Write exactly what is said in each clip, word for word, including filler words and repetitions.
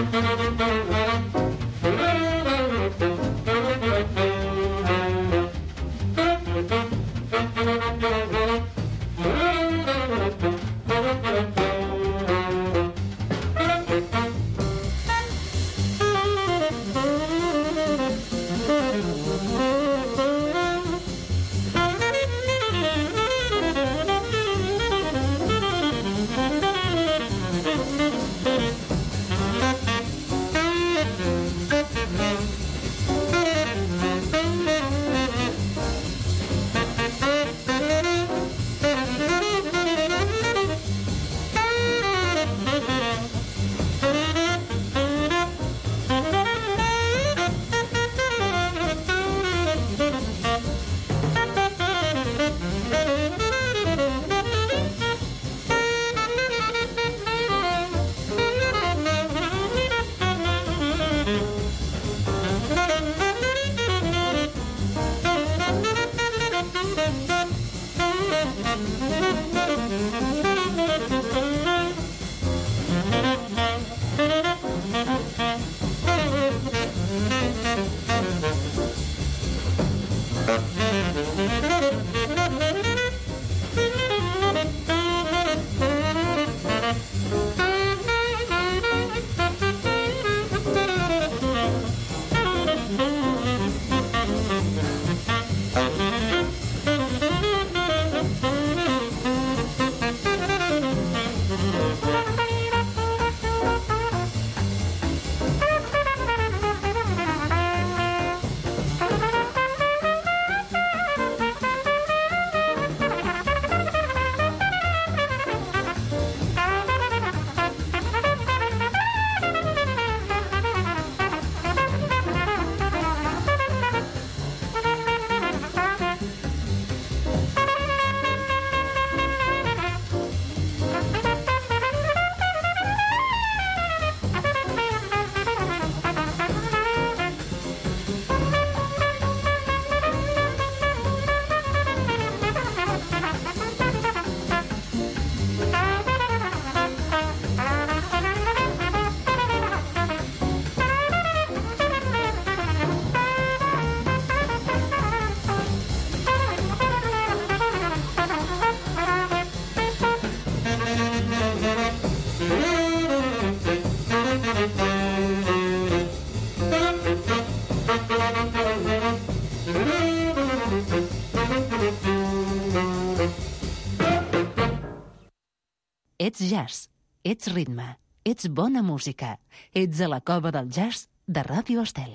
Ets jazz, ets ritme, ets bona música. Ets a la cova del jazz de Ràdio Estel.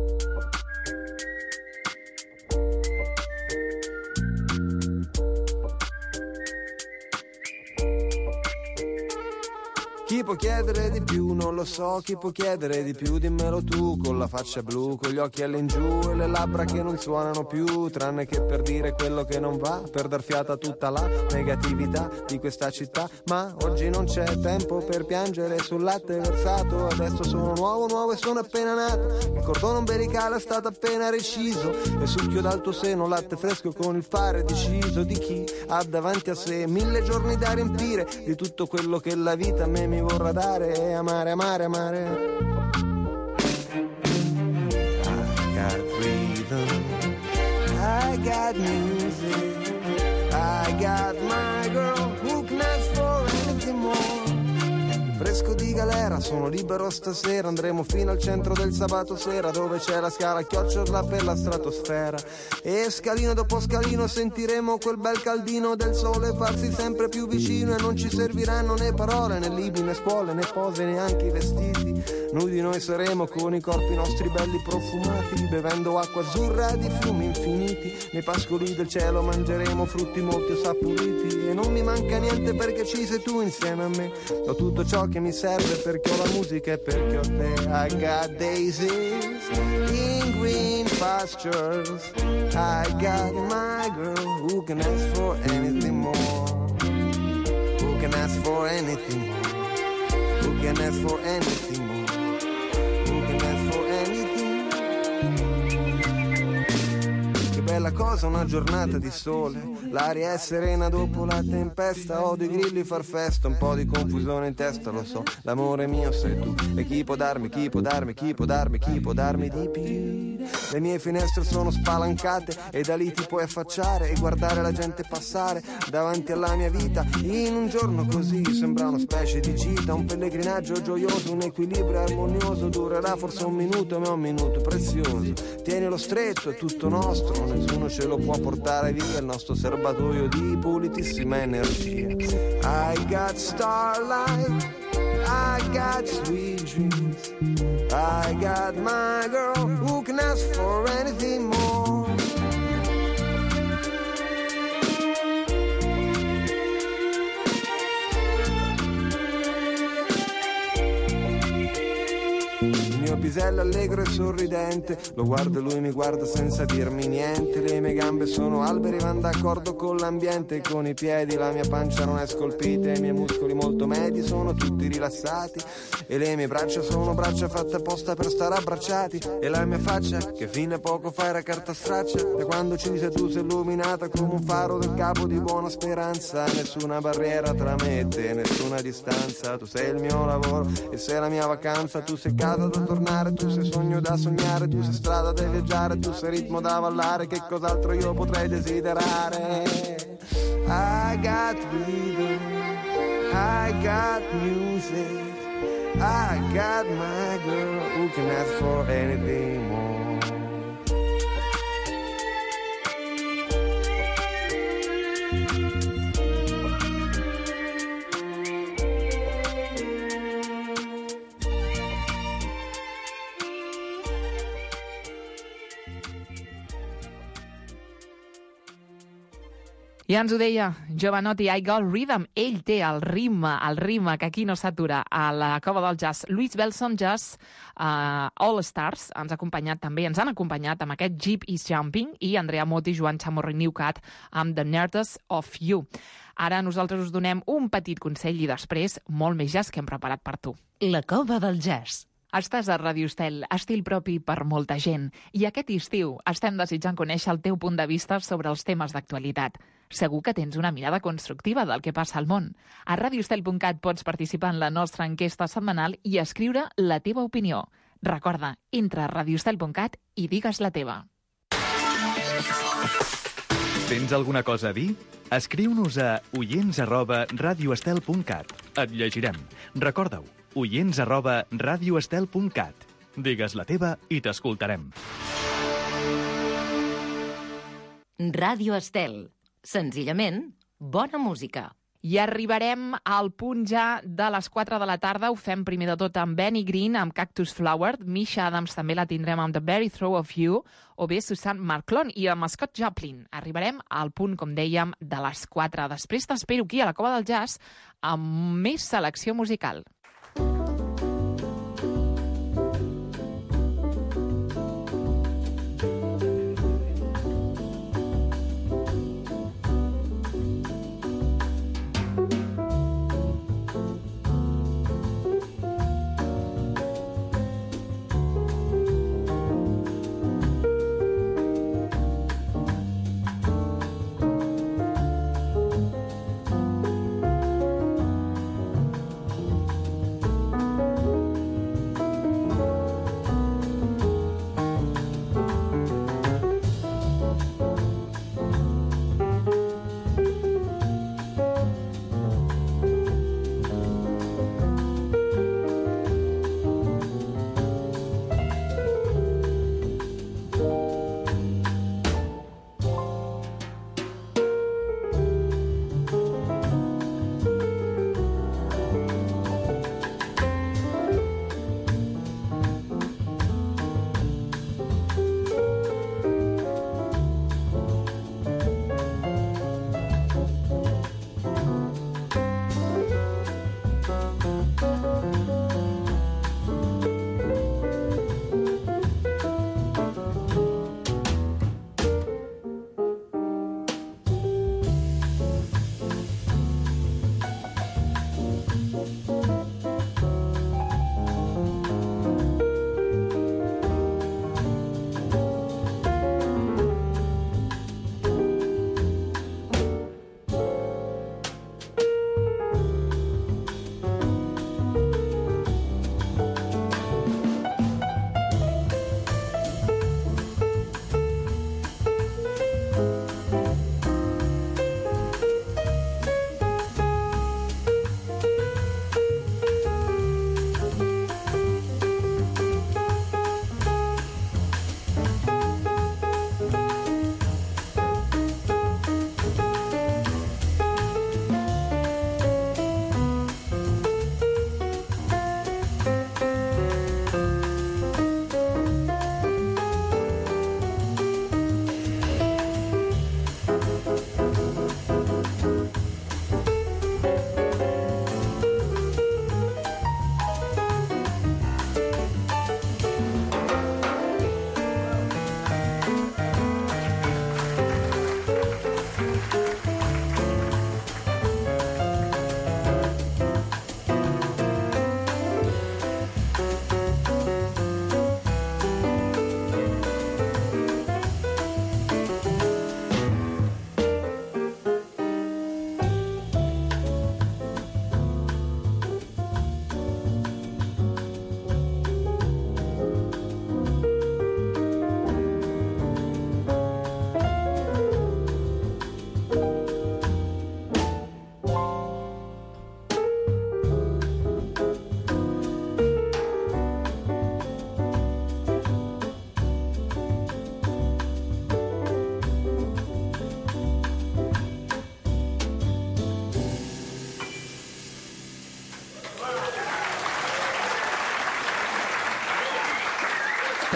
Chi può chiedere di più? Non lo so, chi può chiedere di più? Dimmelo tu, con la faccia blu, con gli occhi all'ingiù e le labbra che non suonano più, tranne che per dire quello che non va, per dar fiata a tutta la negatività di questa città. Ma oggi non c'è tempo per piangere sul latte versato, adesso sono nuovo, nuovo e sono appena nato. Il cordone ombelicale è stato appena reciso e succhio dal tuo seno latte fresco con il fare deciso di chi ha davanti a sé mille giorni da riempire di tutto quello che la vita a me mi vorrà dare e amare, amare, amare. I got freedom, I got music, I got my girl who can ask for anything more. Fresco di galera, sono libero stasera, andremo fino al centro del sabato sera, dove c'è la scala a chiocciola per la stratosfera. E scalino dopo scalino sentiremo quel bel caldino del sole farsi sempre più vicino, e non ci serviranno né parole, né libri, né scuole, né pose, neanche i vestiti. Nudi noi saremo con i corpi nostri belli profumati, bevendo acqua azzurra di fiumi infiniti. Nei pascoli del cielo mangeremo frutti molto saporiti, e non mi manca niente perché ci sei tu insieme a me. Ho tutto ciò che mi serve perché ho la musica e perché ho te. I got daisies in green pastures, I got my girl who can ask for anything more, who can ask for anything more, who can ask for anything more, who can ask for anything. Che bella cosa una giornata di sole, l'aria è serena dopo la tempesta, odio i grilli far festa, un po' di confusione in testa, lo so, l'amore mio sei tu, e chi può darmi, chi può darmi, chi può darmi, chi può darmi di più. Le mie finestre sono spalancate e da lì ti puoi affacciare e guardare la gente passare davanti alla mia vita. In un giorno così sembra una specie di gita, un pellegrinaggio gioioso, un equilibrio armonioso, durerà forse un minuto ma è un minuto prezioso. Tienilo stretto, è tutto nostro, nessuno ce lo può portare via, il nostro serbatoio di pulitissima energia. I got starlight, I got sweet dreams, I got my girl who can ask for anything more. Il mio pisello allegro e sorridente, lo guardo e lui mi guarda senza dirmi niente. Le mie gambe sono alberi, van d'accordo con l'ambiente, con i piedi la mia pancia non è scolpita, i miei muscoli molto medi sono tutti rilassati e le mie braccia sono braccia fatte apposta per stare abbracciati, e la mia faccia che fino a poco fa era carta straccia, da quando ci sei tu sei illuminata come un faro del capo di buona speranza. Nessuna barriera tra me e te, nessuna distanza, tu sei il mio lavoro e sei la mia vacanza, tu sei casa da tornare, tu sei sogno da sognare, tu sei strada da viaggiare, tu sei ritmo da ballare, che cos'altro io potrei desiderare? I got rhythm, I got music, I got my girl who can ask for anything more. Ja ens ho deia Jovanotti, I Got Rhythm. Ell té el ritme, el ritme que aquí no s'atura a la Cova del Jazz. Louis Bellson Jazz, uh, All Stars, ens ha acompanyat també, ens han acompanyat amb aquest Jeep is Jumping, i Andrea Motti, Joan Chamorro i Newcat amb The Nerdest of You. Ara nosaltres us donem un petit consell i després molt més jazz que hem preparat per tu. La Cova del Jazz. Estàs a Radio Estel, estil propi per molta gent, i aquest estiu estem desitjant conèixer el teu punt de vista sobre els temes d'actualitat. Segur que tens una mirada constructiva del que passa al món. A radio estel punt cat pots participar en la nostra enquesta setmanal i escriure la teva opinió. Recorda, entra a radio estel punt cat i digues la teva. Tens alguna cosa a dir? Escriu-nos a oients arroba radio estel punt cat. Et llegirem. Recorda-ho, oients arroba radio estel punt cat. Digues la teva i t'escoltarem. Ràdio Estel. Senzillament, bona música. I arribarem al punt ja de les quatre de la tarda. Ho fem primer de tot amb Benny Green, amb Cactus Flower. Misha Adams també la tindrem amb The Very Throw of You, o bé Susan Marclon i amb Scott Joplin. Arribarem al punt, com dèiem, de les quatre. Després t'espero aquí a la Cova del Jazz amb més selecció musical.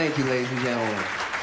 Thank you, ladies and gentlemen.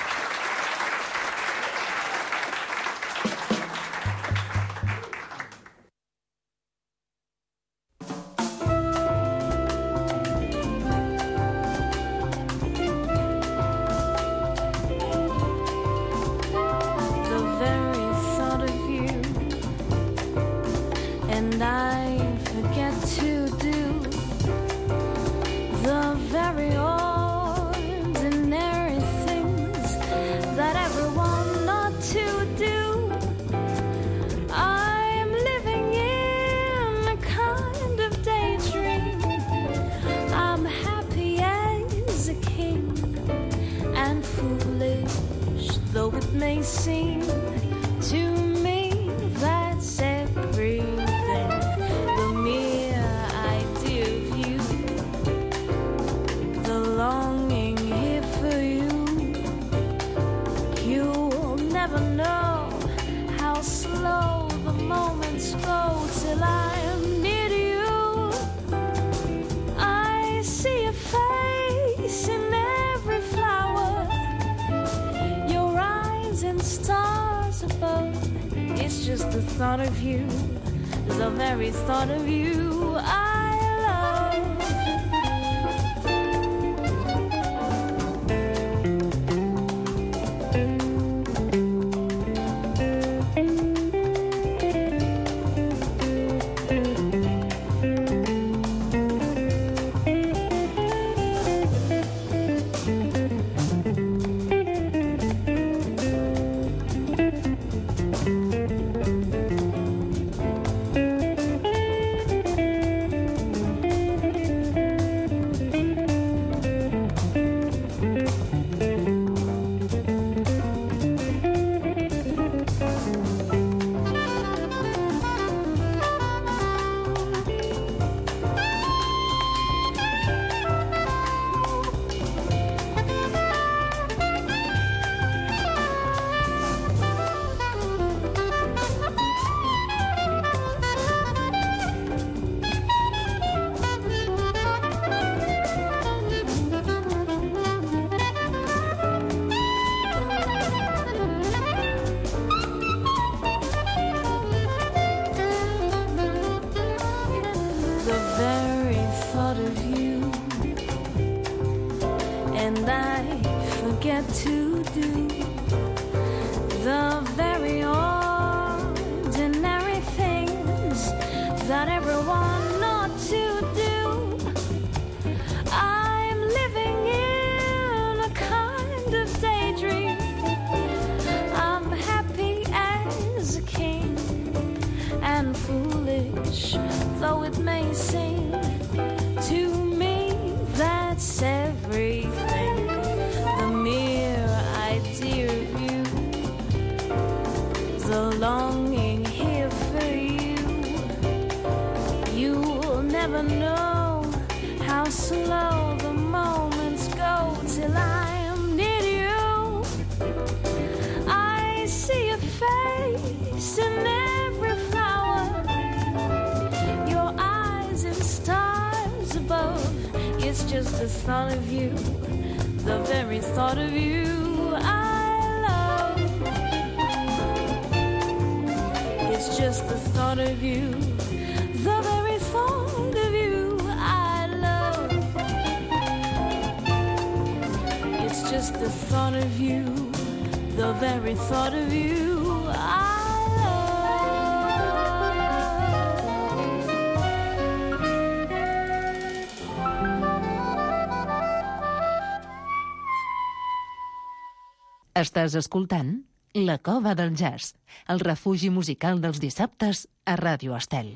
Estàs escoltant La Cova del Jazz, el refugi musical dels dissabtes a Ràdio Estel.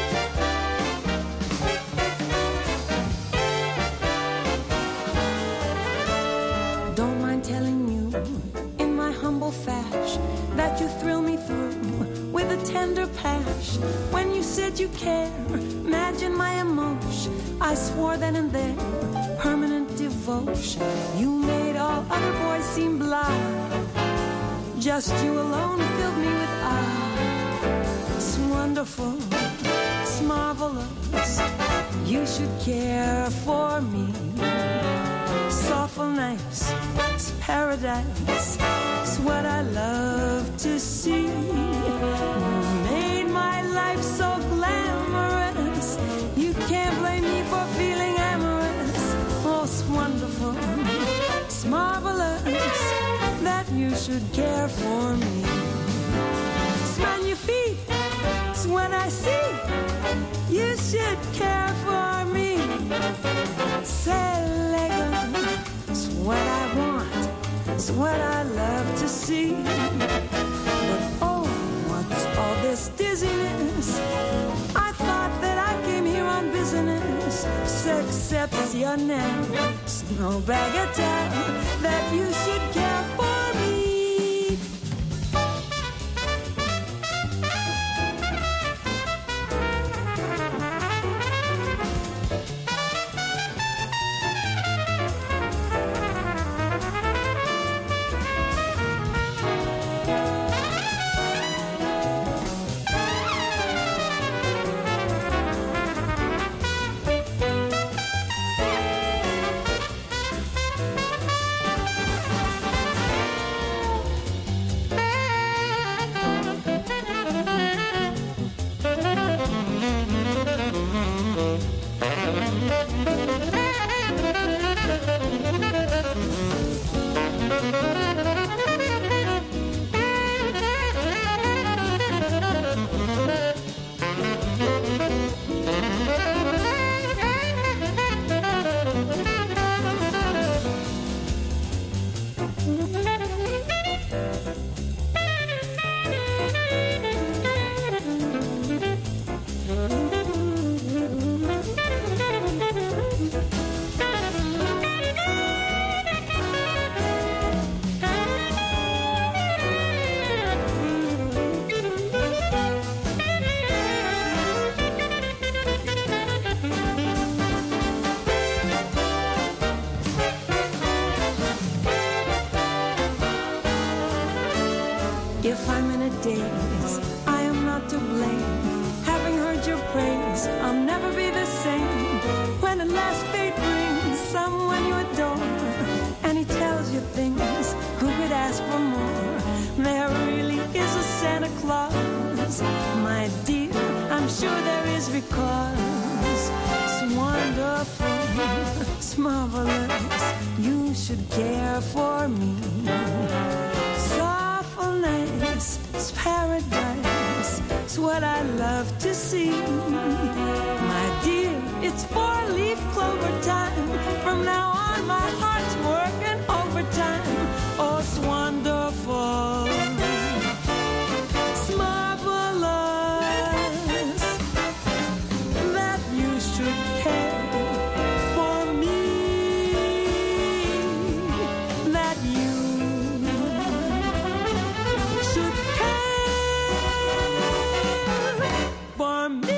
Don't mind telling you, in my humble fashion, that you thrill me through with a tender passion. When you said you care, imagine my emotion. I swore then and there, permanent devotion. You made all other boys seem blind. Just you alone filled me with awe. It's wonderful, it's marvelous. You should care for me. It's awful nice, it's paradise, it's what I love to see. You made my life so glamorous, you can't blame me for feeling amorous. Oh, it's wonderful, it's marvelous that you should care for me. Smell your feet, it's what I see, you should care for me. It's elegant, it's what I want, it's what I love to see. But oh, what's all this dizziness? I thought that I came here on business. S'exceptionnel, it's no bagatelle that you should care for me. If I'm in a daze, I am not to blame. Having heard your praise, I'll never be the same. When at last fate brings someone you adore, and he tells you things, who could ask for more? There really is a Santa Claus, my dear, I'm sure there is, because it's wonderful, it's marvelous, you should care for me. Nice, it's paradise, it's what I love to see. My dear, it's four-leaf clover time. From now on, my heart's working overtime. Oh, it's wonderful, it's marvelous that you should care for me, that you for me.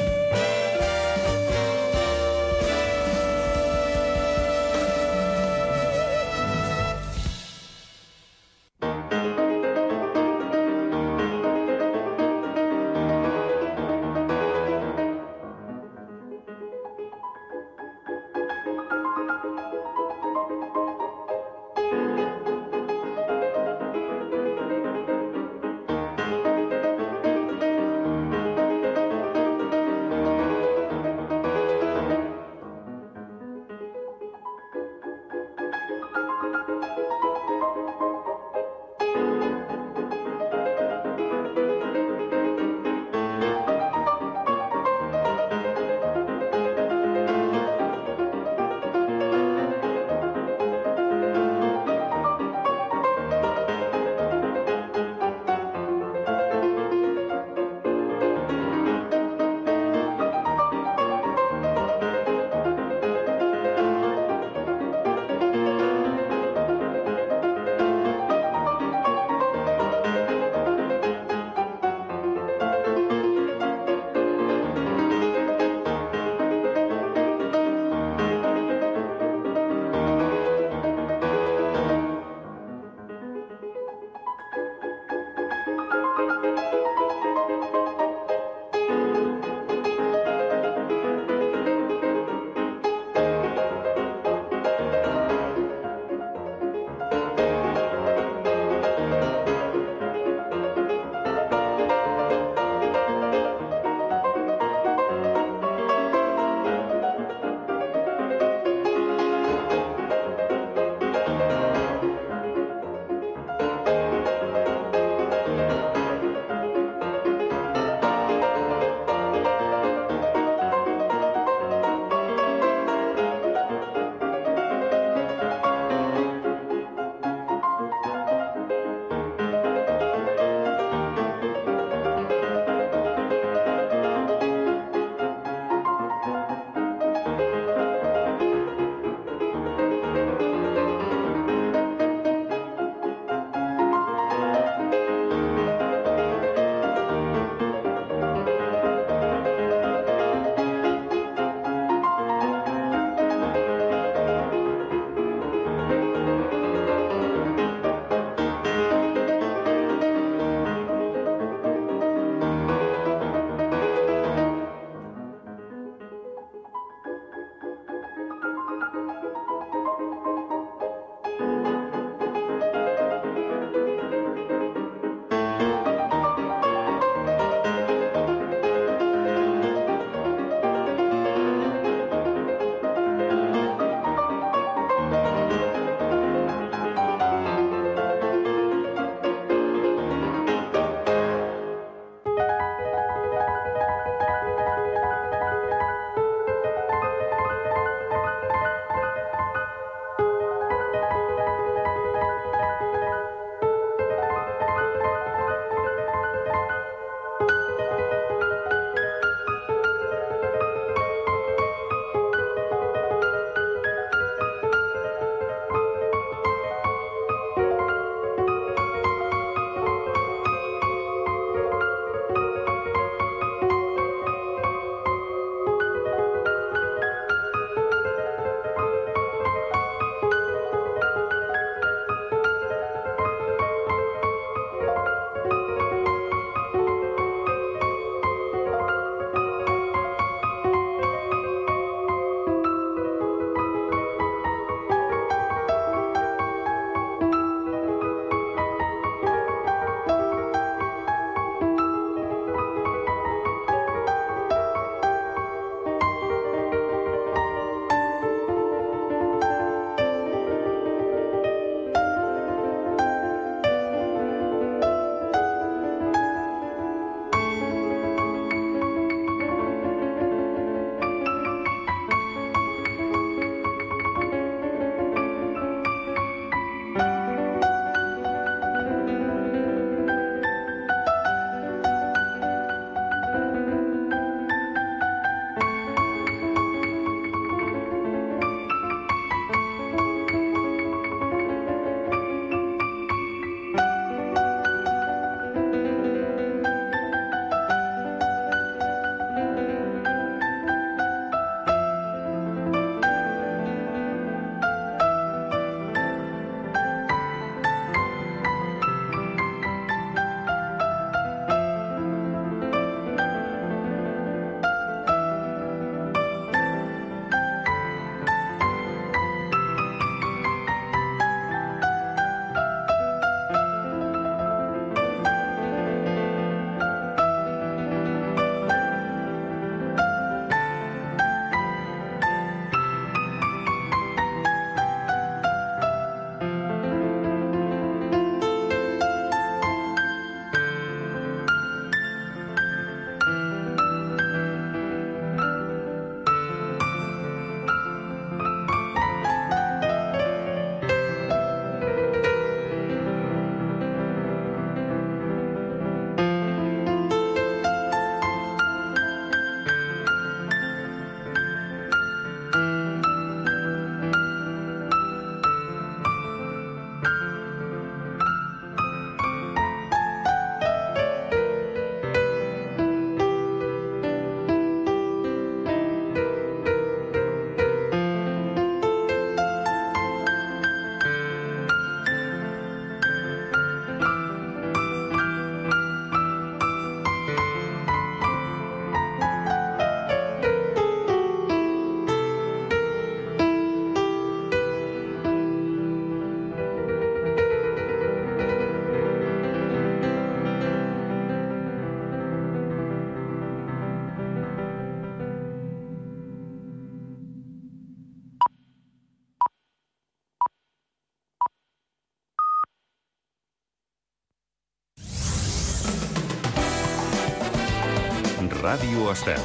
Ràdio Estel.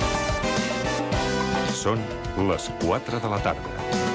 Són les quatre de la tarda.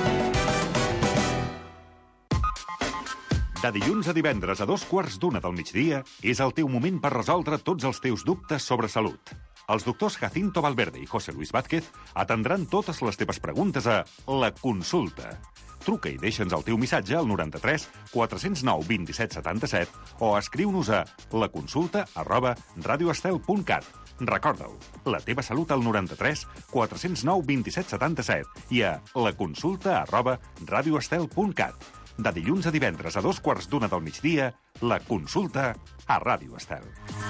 De dilluns a divendres a dos quarts d'una del migdia és el teu moment per resoldre tots els teus dubtes sobre salut. Els doctors Jacinto Valverde i José Luis Vázquez atendran totes les teves preguntes a La Consulta. Truca i deixa'ns el teu missatge al noranta-tres quatre zero nou vint-i-set setanta-set o escriu-nos a laconsulta arroba radioestel punt cat. Recorda-ho, la teva salut al noranta-tres quatre zero nou vint-i-set setanta-set i a laconsulta arroba radioestel punt cat. De dilluns a divendres a dos quarts d'una del migdia, La Consulta a Ràdio Estel.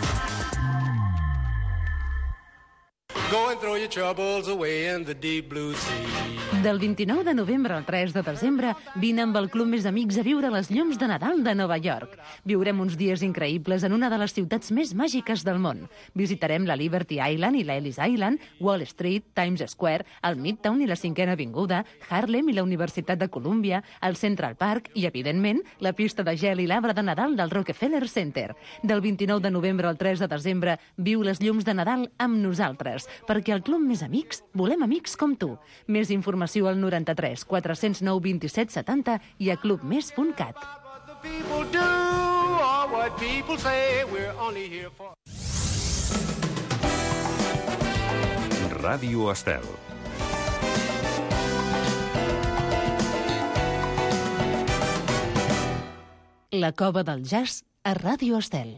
Go and throw your troubles away in the deep blue sea. Del vint-i-nou de novembre al tres de desembre, vine amb el Club Més Amics a viure les llums de Nadal de Nova York. Viurem uns dies increïbles en una de les ciutats més màgiques del món. Visitarem la Liberty Island i la Ellis Island, Wall Street, Times Square, el Midtown i la Cinquena Avinguda, Harlem i la Universitat de Columbia, el Central Park i, evidentment, la pista de gel i l'arbre de Nadal del Rockefeller Center. Del vint-i-nou de novembre al tres de desembre, viu les llums de Nadal amb nosaltres, perquè al Club Més Amics volem amics com tu. Més informació al noranta-tres quatre zero nou vint-i-set setanta i a clubmes punt cat. Ràdio Estel. La Cova del Jazz a Ràdio Estel.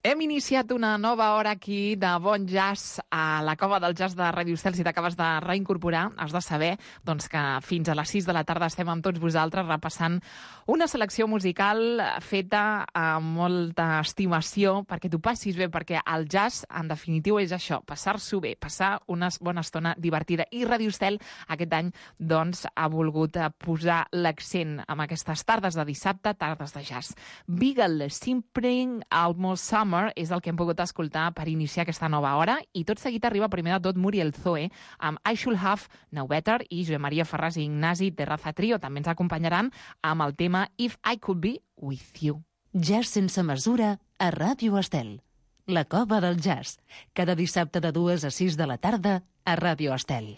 Hem iniciat una nova hora aquí de bon jazz a la Cova del Jazz de Radio Estel. Si t'acabes de reincorporar, has de saber doncs, que fins a les sis de la tarda estem amb tots vosaltres repassant una selecció musical feta amb molta estimació perquè t'ho passis bé, perquè el jazz, en definitiu, és això, passar-s'ho bé, passar una bona estona divertida. I Radio Estel aquest any doncs, ha volgut posar l'accent en aquestes tardes de dissabte, tardes de jazz. Beagle, Simpering, Almost Summer, és el que hem pogut escoltar per iniciar aquesta nova hora, i tot seguit arriba primer de tot Muriel Zoe amb I Should Have Know Better, i Joan Maria Ferràs i Ignasi Terraza Trio també ens acompanyaran amb el tema If I Could Be With You. Jazz sense mesura a Ràdio Estel. La Cova del Jazz. Cada dissabte de dues a sis de la tarda a Ràdio Estel.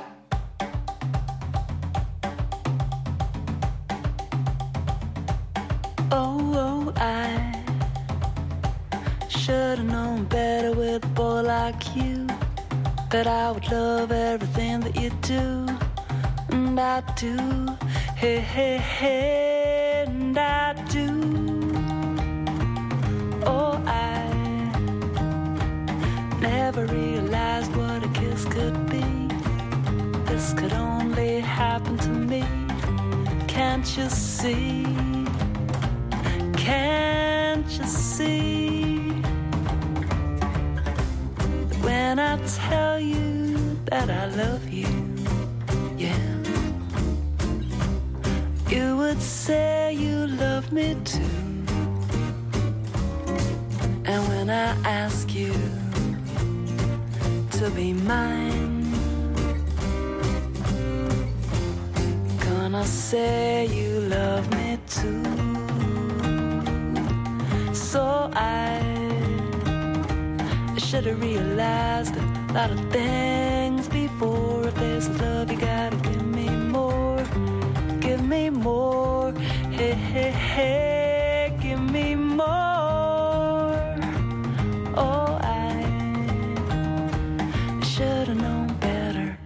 Oh, oh, I should've known better with a boy like you, that I would love everything that you do, and I do, hey, hey, hey, and I do. Oh, I never realized what a kiss could be. This could only happen to me. Can't you see? Can't you see? When I tell you that I love you, yeah, you would say you love me too. And when I ask you to be mine, gonna say you love me too. So I should have realized a lot of things before. If this is love, you gotta give me more. Give me more. Hey, hey, hey, give me more. Oh, I should have known better.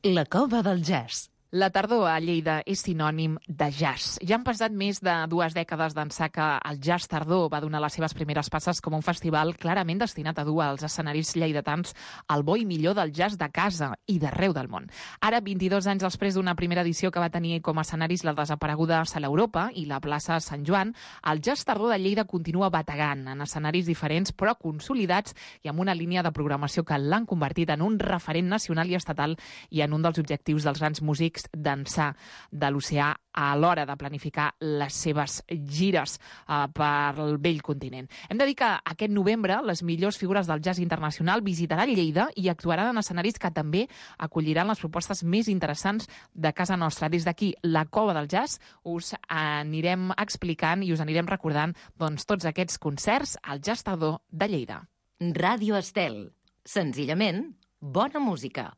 La cova del jazz. La tardor a Lleida és sinònim de jazz. Ja han passat més de dues dècades d'ençà que el Jazz Tardor va donar les seves primeres passes com un festival clarament destinat a dur als escenaris lleidatans el bo i millor del jazz de casa i d'arreu del món. Ara, vint-i-dos anys després d'una primera edició que va tenir com a escenaris la desapareguda Sala Europa i la plaça Sant Joan, el Jazz Tardor de Lleida continua bategant en escenaris diferents però consolidats i amb una línia de programació que l'han convertit en un referent nacional i estatal i en un dels objectius dels grans músics d'ençà de l'oceà a l'hora de planificar les seves gires uh, pel vell continent. Hem de dir que aquest novembre les millors figures del jazz internacional visitaran Lleida i actuaran en escenaris que també acolliran les propostes més interessants de casa nostra. Des d'aquí, la Cova del Jazz, us anirem explicant i us anirem recordant doncs, tots aquests concerts al Jazz Tardor de Lleida. Ràdio Estel. Senzillament, bona música.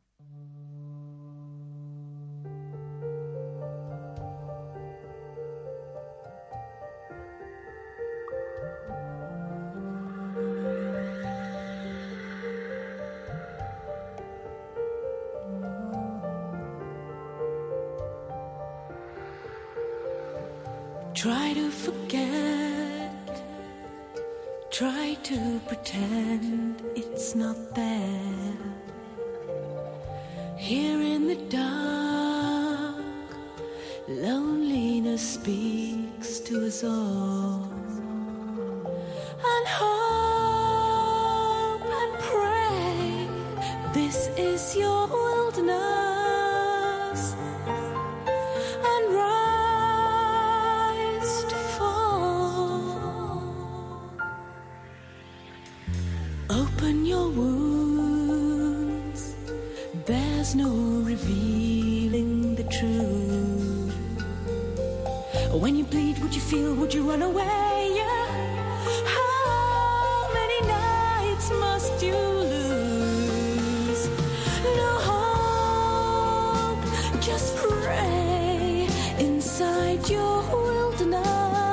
Try to forget, try to pretend it's not there. Here in the dark, loneliness speaks to us all. And hope and pray, this is your wilderness. Open your wounds, there's no revealing the truth. When you bleed, would you feel, would you run away? Yeah. How many nights must you lose? No hope, just pray inside your wilderness.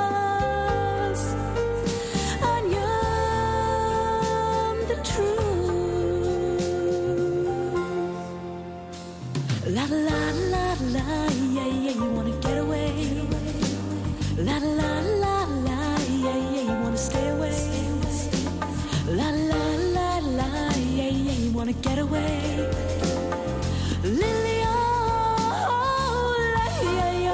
La la la la la, yeah yeah, you wanna get away. La la la la la, yeah yeah, you wanna stay away. La la la la, yeah yeah, you wanna get away. Lily, oh, yeah yeah.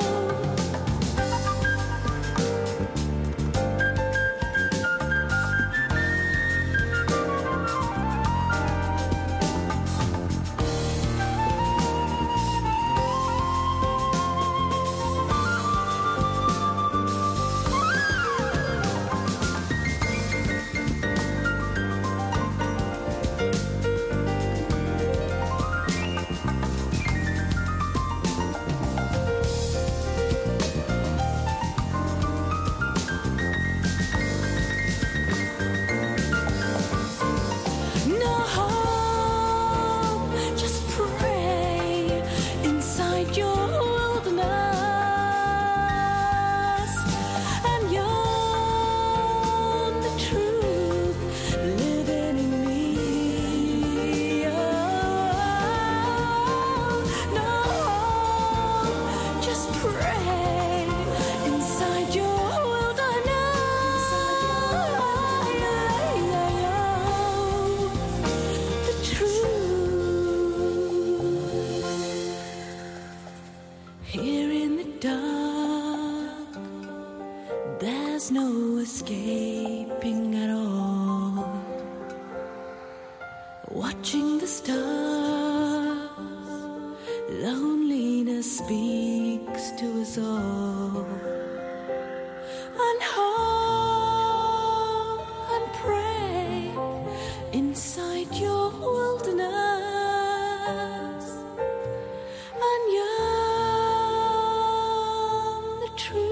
There's no escaping at all. Watching the stars, loneliness speaks to us all. And hope and pray inside your wilderness. And you're the truth.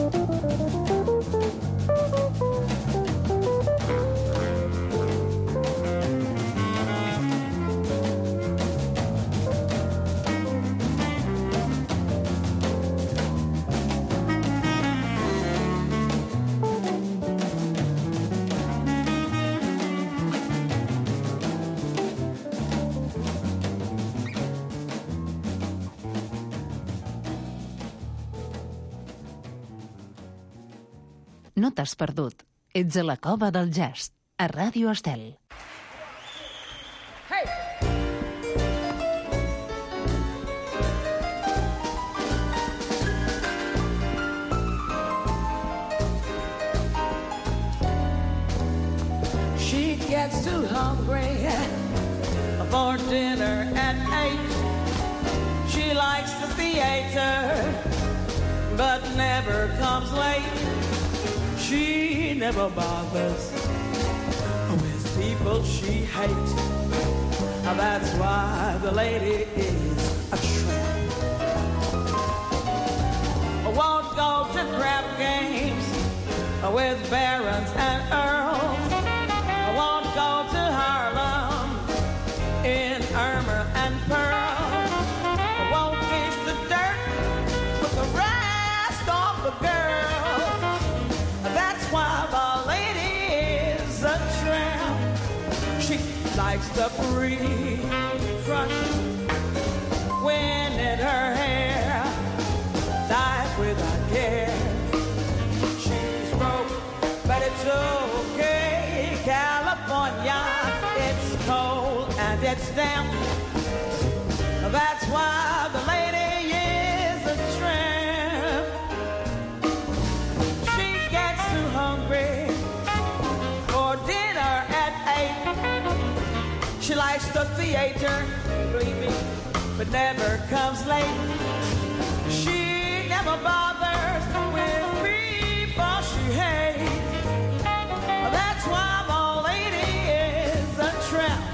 No t'has perdut. Ets a la Cova del Jazz, a Ràdio Estel. Hey! She gets too hungry for dinner at eight. She likes the theater, but never comes late. She never bothers with people she hates. That's why the lady is a tramp. Won't go to crap games with barons and earls. Won't go to Harlem in armor and pearl. Won't dish the dirt with the rest of the girls. That's why the lady is a tramp. She likes the free crush, wind in her hair, life without care. She's broke, but it's okay. California, it's cold and it's damp. That's why the lady is a tramp. She gets too hungry for dinner at eight. She likes the theater, believe me, but never comes late. She never bothers with people she hates. That's why the lady is a tramp.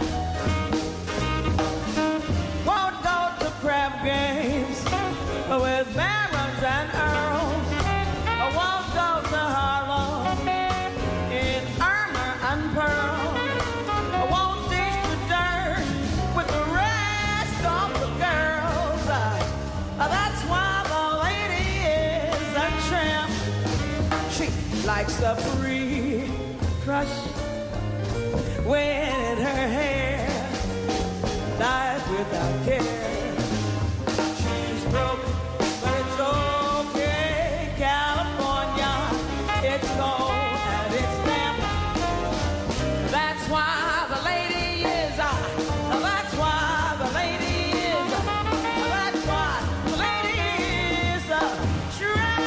Won't go to crab games with barons and earls. Won't go to Harlem in armor and pearl. Won't dish the dirt with the rest of the girls. That's why the lady is a tramp. She likes the free crush, wind in her hair, life without care. She's broke, but it's okay. California, it's cold and it's damp. That's why the lady is a, that's why the lady is a, that's why the lady is a tramp.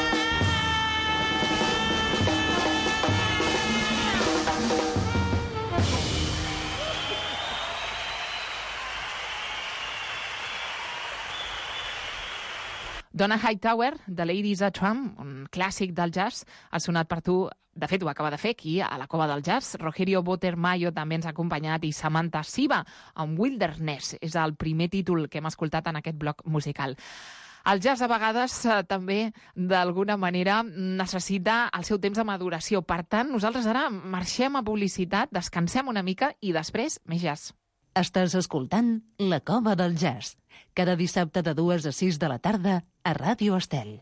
Donna Hightower, The Lady's a Tramp, un clàssic del jazz, ha sonat per tu. De fet, ho acaba de fer aquí, a la Cova del Jazz. Rogerio Botermayo també ens ha acompanyat i Samantha Siva, amb Wilderness. És el primer títol que hem escoltat en aquest bloc musical. El jazz, a vegades, eh, també, d'alguna manera, necessita el seu temps de maduració. Per tant, nosaltres ara marxem a publicitat, descansem una mica i després més jazz. Estàs escoltant La Cova del Jazz, cada dissabte de dues a sis de la tarda a Ràdio Estel.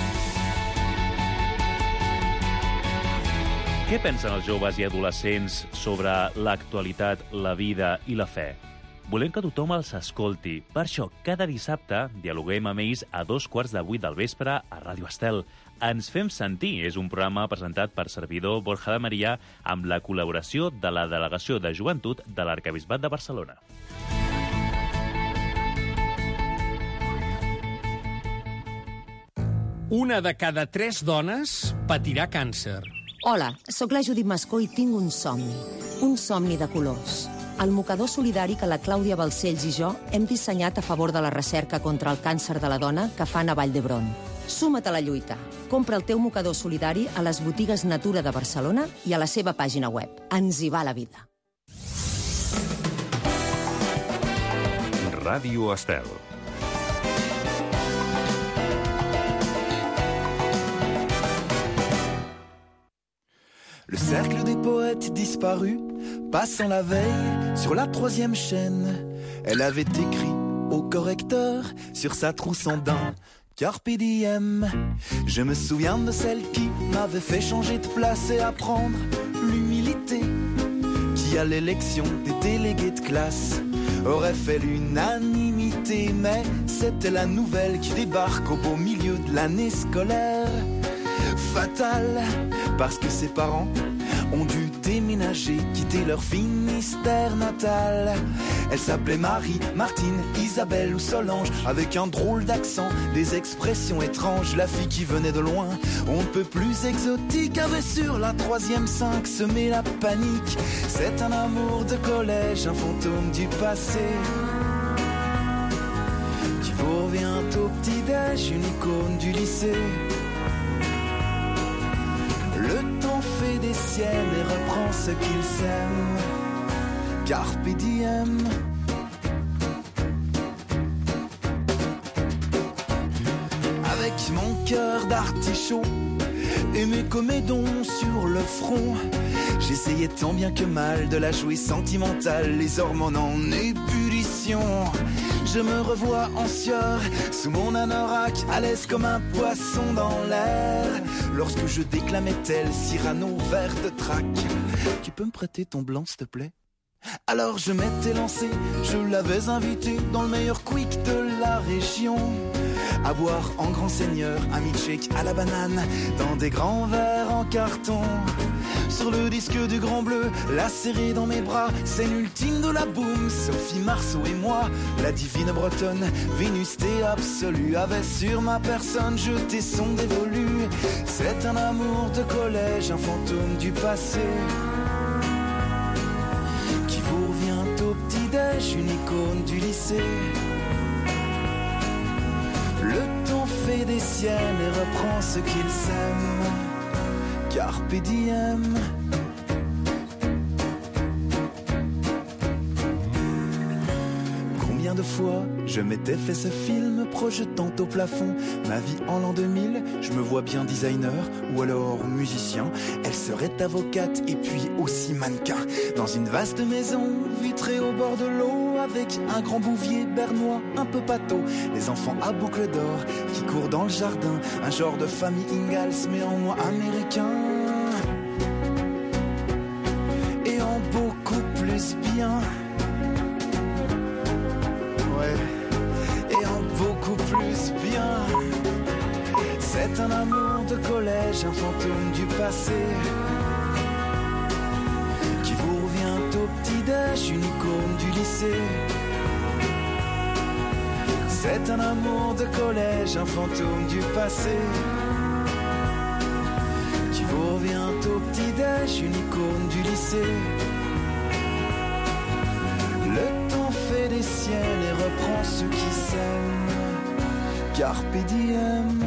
Què pensen els joves i adolescents sobre l'actualitat, la vida i la fe? Volem que tothom els escolti. Per això, cada dissabte dialoguem amb ells a dos quarts de vuit del vespre a Ràdio Estel. Ens fem sentir és un programa presentat per servidor Borja de Maria amb la col·laboració de la Delegació de Joventut de l'Arquebisbat de Barcelona. Una de cada tres dones patirà càncer. Hola, sóc la Judit Mascó i tinc un somni. Un somni de colors. El mocador solidari que la Clàudia Balcells i jo hem dissenyat a favor de la recerca contra el càncer de la dona que fan a Vall d'Hebron. Suma't a la lluita. Compra el teu mocador solidari a les botigues Natura de Barcelona i a la seva pàgina web. Ens hi va la vida. Ràdio Estel. Le cercle des poètes disparus, passant la veille sur la troisième chaîne. Elle avait écrit au correcteur sur sa trousse en daim Carpe diem. Je me souviens de celle qui m'avait fait changer de place et apprendre l'humilité, qui à l'élection des délégués de classe aurait fait l'unanimité. Mais c'était la nouvelle qui débarque au beau milieu de l'année scolaire. Fatale, parce que ses parents ont dû déménager, quitter leur Finistère natal. Elle s'appelait Marie, Martine, Isabelle ou Solange, avec un drôle d'accent, des expressions étranges. La fille qui venait de loin, on ne peut plus exotique, avait sur la troisième cinq semé la panique. C'est un amour de collège, un fantôme du passé, qui vous revient au petit-déj, une icône du lycée. Le temps fait des siennes et reprend ce qu'il sème. Carpe diem. Avec mon cœur d'artichaut et mes comédons sur le front, j'essayais tant bien que mal de la jouer sentimentale, les hormones en ébullition. Je me revois en sueur, sous mon anorak, à l'aise comme un poisson dans l'air, lorsque je déclamais tel Cyrano vert de trac. Tu peux me prêter ton blanc s'il te plaît? Alors je m'étais lancé, je l'avais invité dans le meilleur quick de la région, à boire en grand seigneur un milkshake à la banane dans des grands verres en carton. Sur le disque du Grand Bleu, la serrer dans mes bras, scène ultime de la boum. Sophie Marceau et moi, la divine bretonne, Vénusté absolue, avait sur ma personne jeté son dévolu. C'est un amour de collège, un fantôme du passé, qui vous revient au petit-déj, une icône du lycée. Le temps fait des siennes et reprend ce qu'il sème. Carpe diem. Combien de fois je m'étais fait ce film projetant au plafond ma vie en l'an deux mille. Je me vois bien designer ou alors musicien. Elle serait avocate et puis aussi mannequin, dans une vaste maison vitrée au bord de l'eau, avec un grand bouvier bernois un peu pâteau, les enfants à boucles d'or qui courent dans le jardin, un genre de famille Ingalls mais en moins américain, et en beaucoup plus bien. Ouais, et en beaucoup plus bien. C'est un amour de collège, un fantôme du passé, qui vous revient au petit-déj, une icône du lycée. C'est un amour de collège, un fantôme du passé, qui vous revient au petit-déj, une icône du lycée. Le temps fait des siennes et reprend ceux qui s'aiment. Carpe diem.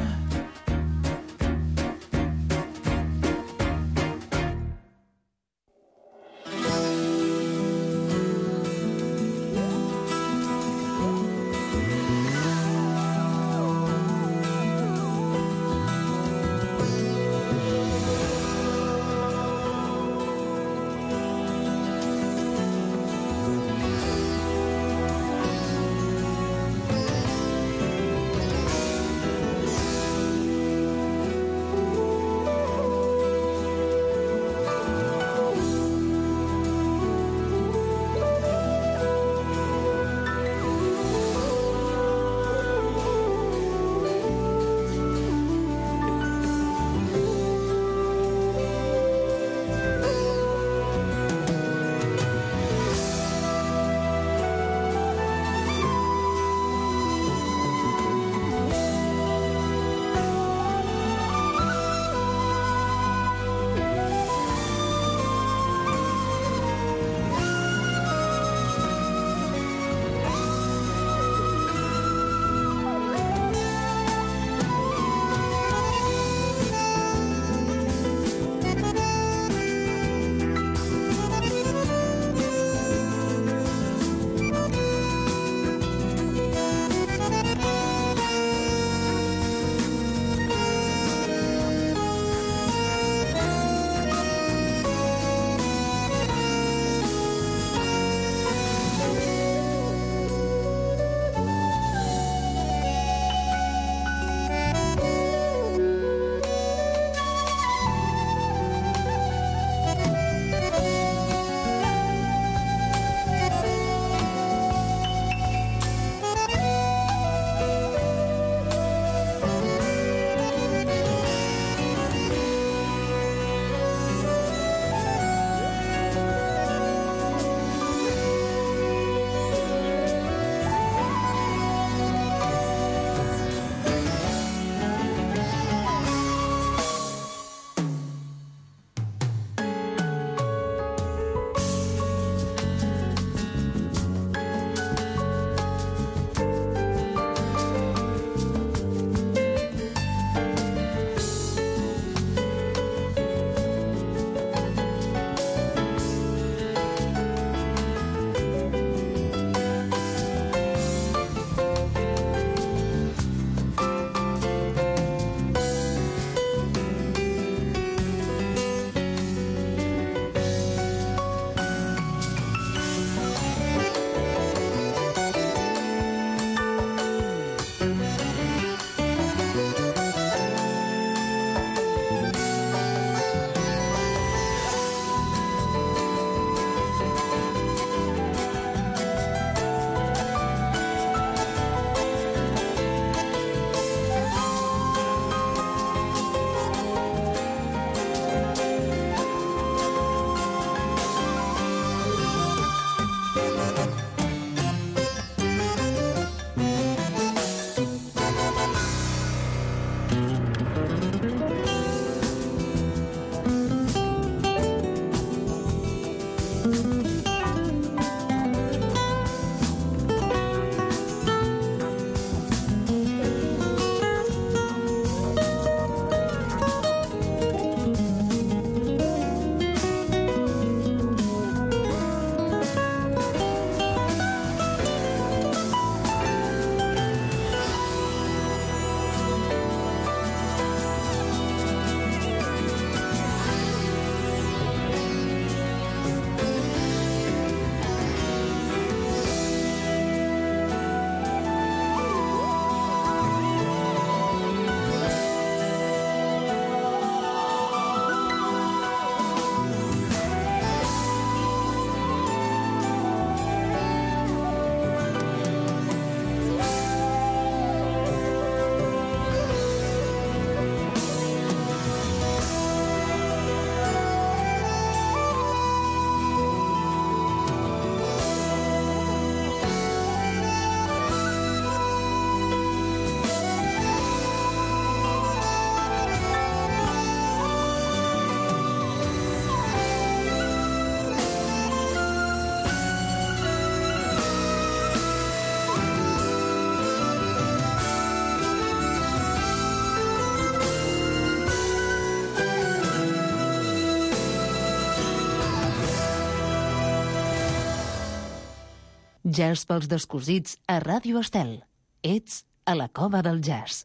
Jazz pels descosits a Ràdio Estel. Ets a la Cova del Jazz.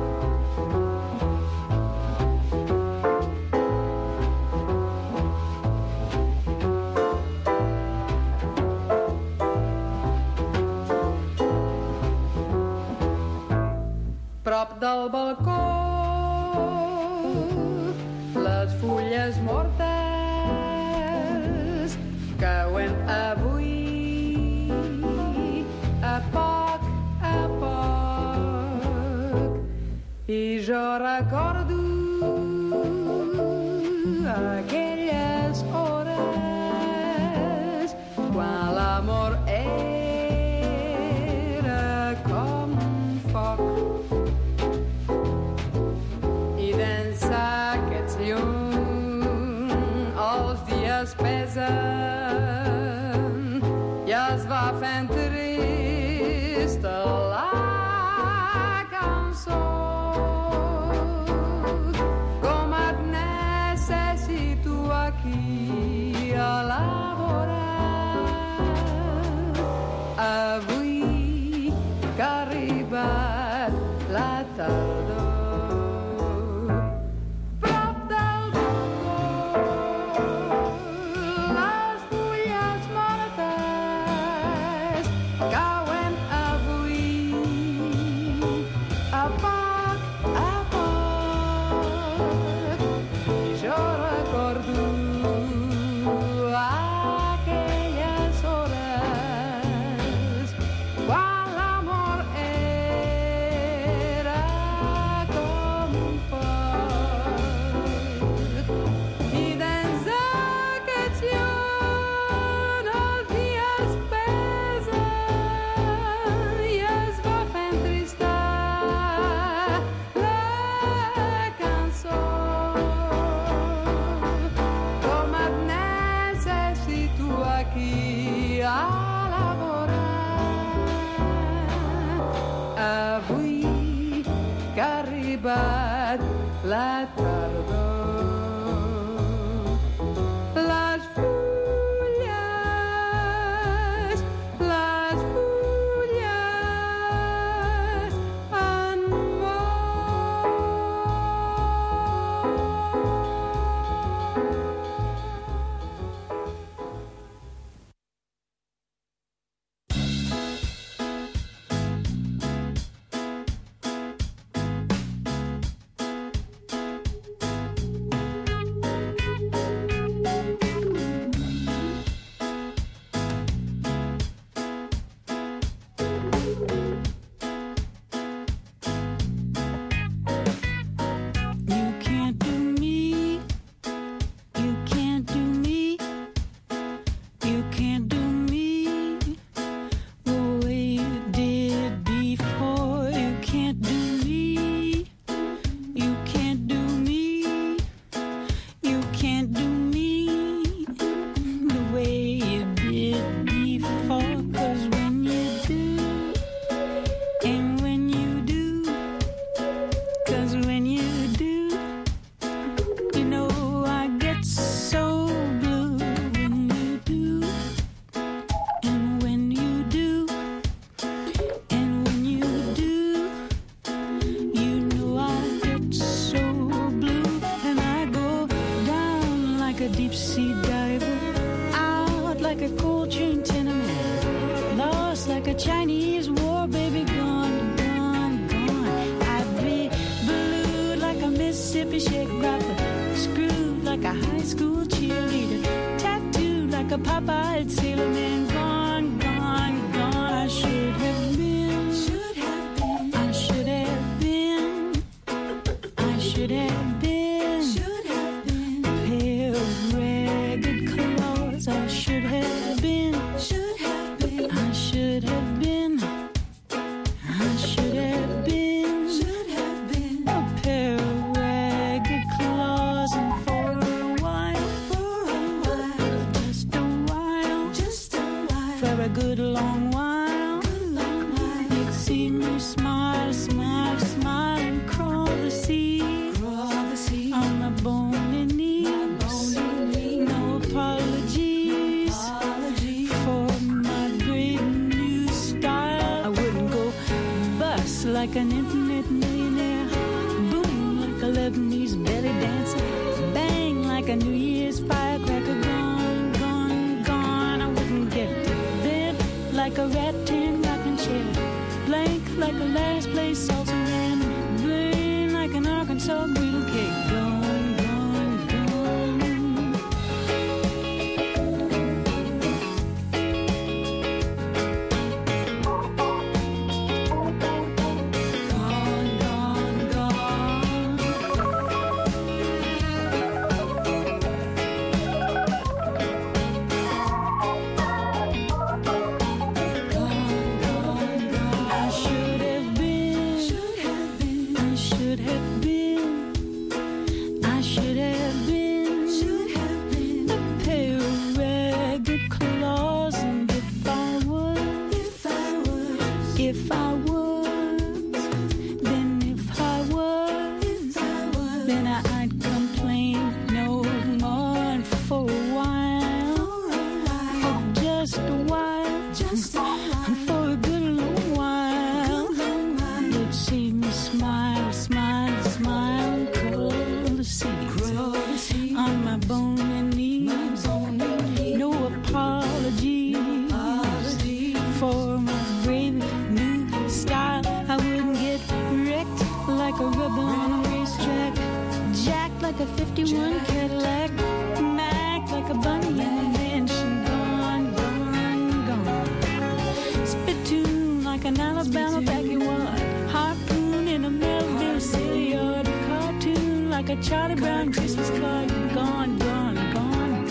Prop del balcó, les fulles mortes cauen avui a poc a poc, i jo recordo aquelles hores quan l'amor era com un foc. Es pesen i es va fent trista la cançó. Com et necessito aquí a la vora, avui que ha arribat la tardor. La tardor, les fulles, les fulles han Chinese war, baby, gone, gone, gone. I'd be blued like a Mississippi shake rapper, screwed like a high school cheerleader, tattooed like a pop-eyed sailor man. Gone, gone, gone. I should have been, should have been, I should have been, I should have been, should have been a pair of ragged claws. I should have been, should have been, I should have been, I should have been, should have been a pair of ragged claws. And for a while, for a while, just a while, just a while, for a good long while, good long like an internet millionaire. Boom like a Lebanese belly dancer. Bang like a New Year's firecracker. Gone, gone, gone. I wouldn't get bit like a rat tin rocking chair. Blank like a last place salsa ran. Burn like an Arkansas griddle cake. Gone, gone, gone. Charlie Brown Christmas card, gone, gone, gone.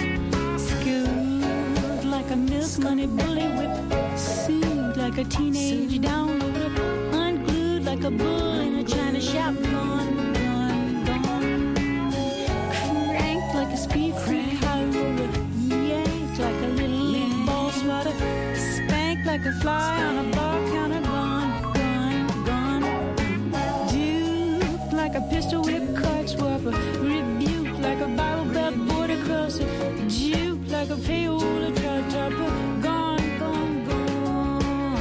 Skewed like a milk money bully whip. Sued like a teenage downloader. Unglued like a bull in a china shop. Gone, gone, gone. Cranked like a speed freak high roller. Yanked like a little league ball swatter. Spanked like a fly on a bar counter. Gone, gone, gone. Duped like a pistol whip. Rebuked like a Bible Belt border crosser. Juked like a payola trout topper. Gone, gone, gone.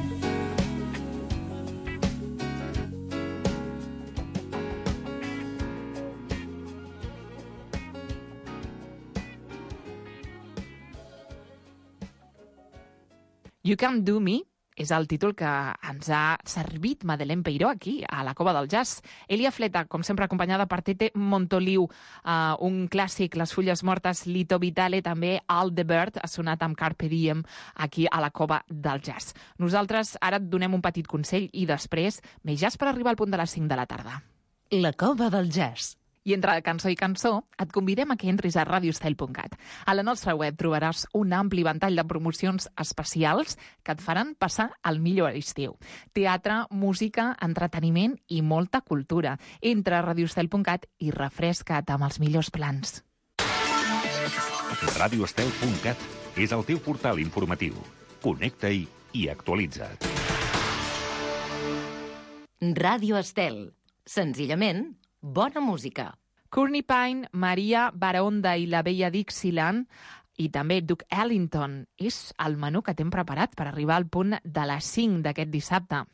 You Can't Do Me és el títol que ens ha servit Madeleine Peiró aquí, a la Cova del Jazz. Elia Fleta, com sempre, acompanyada per Tete Montoliu, uh, un clàssic, Les fulles mortes, Lito Vitale, també All the Bird, ha sonat amb Carpe Diem aquí a la Cova del Jazz. Nosaltres ara et donem un petit consell i després més jazz per arribar al punt de les cinc de la tarda. La Cova del Jazz. I entre cançó i cançó et convidem a que entris a radio estel punt cat. A la nostra web trobaràs un ampli ventall de promocions especials que et faran passar el millor estiu. Teatre, música, entreteniment i molta cultura. Entra a radio estel punt cat i refresca't amb els millors plans. radio estel punt cat és el teu portal informatiu. Connecta-hi i actualitza't. Ràdio Estel. Senzillament, bona música. Courtney Pine, Maria Baronda i la Bella Dixieland i també Duke Ellington. És el menú que t'hem preparat per arribar al punt de les cinc d'aquest dissabte.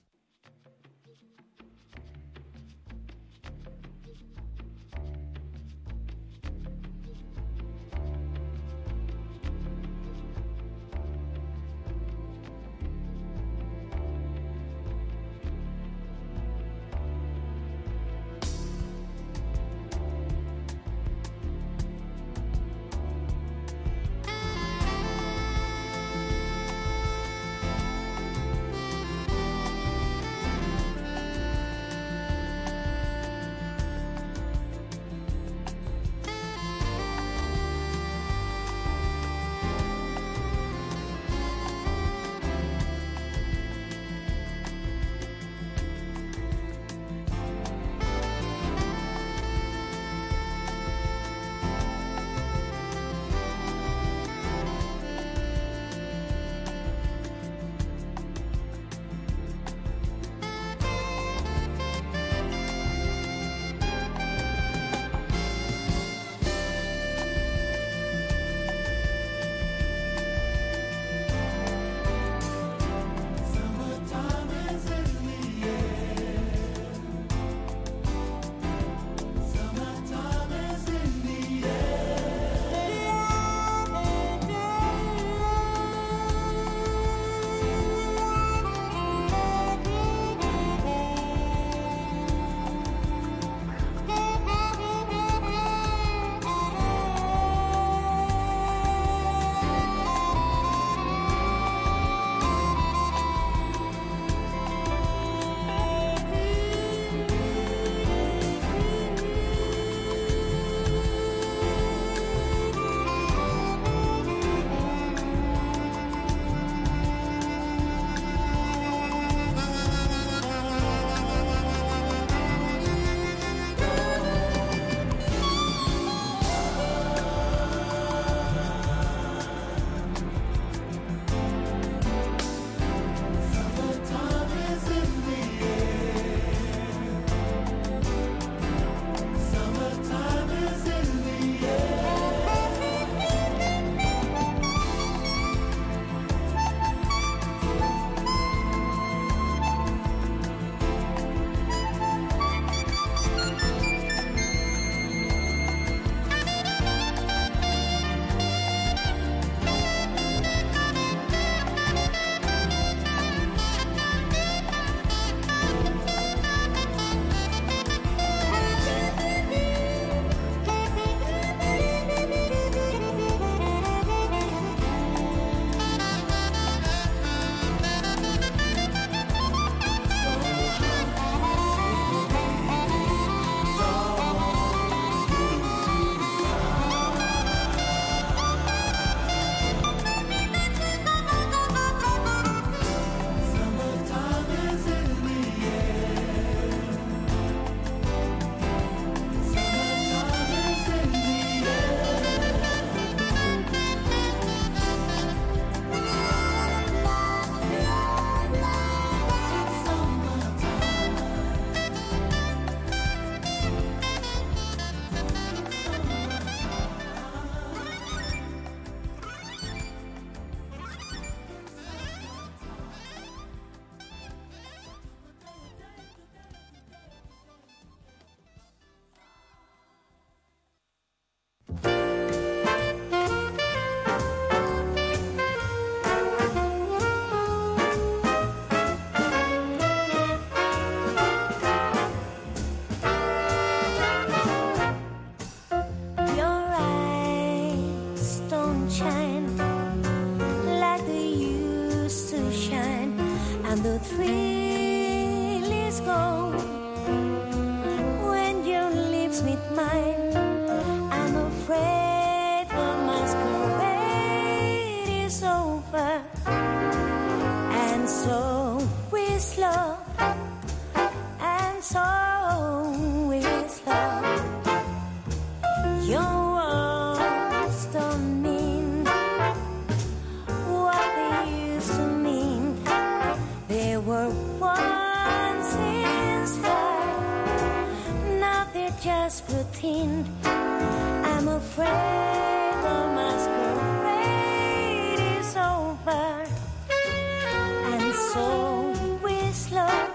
seventeen. I'm afraid the masquerade is over, and so is love,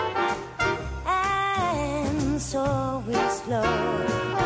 and so is love.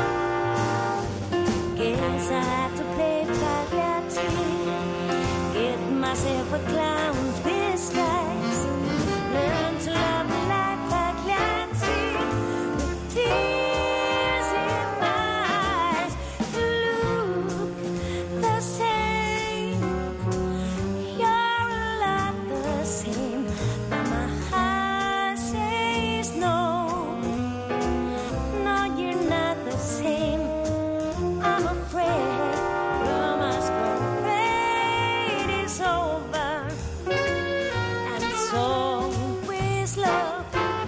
Guess I have to play Pagliatti, get myself a clown's disguise, learn to love the life Pagliatti with tears in my eyes. You look the same, you're a lot the same, but my heart says no, no, you're not the same. I'm afraid the masquerade is over, and so is love.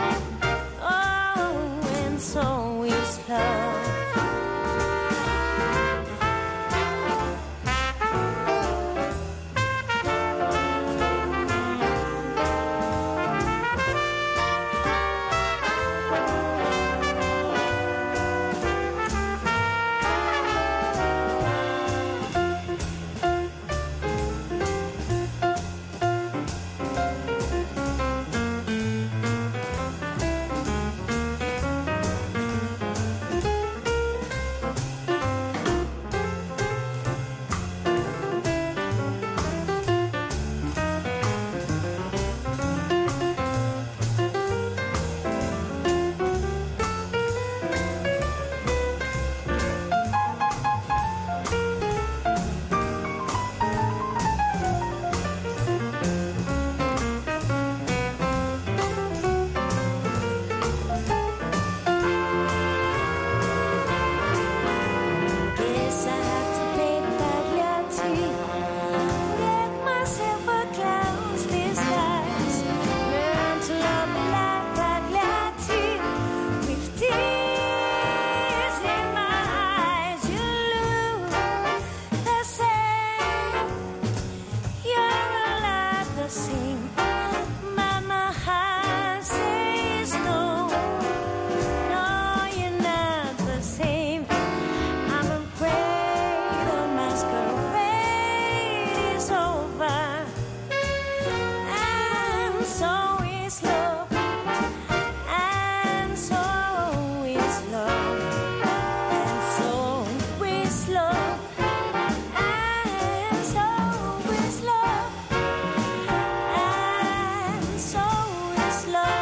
Oh, and so is love. Guess I have to play Pagliatti, get myself a clown's disguise, learn to love the life Pagliatti with tears in my eyes. You look the same, you're a lot the same, but my heart says no, no, you're not the same. I'm afraid the masquerade is over, and so is love, and so is love, and so is love, and so is love, and so is love.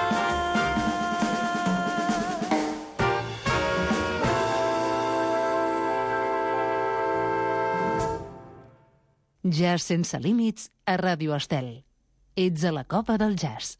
Jazz sense límits a Ràdio Estel. Ets a la copa del jazz.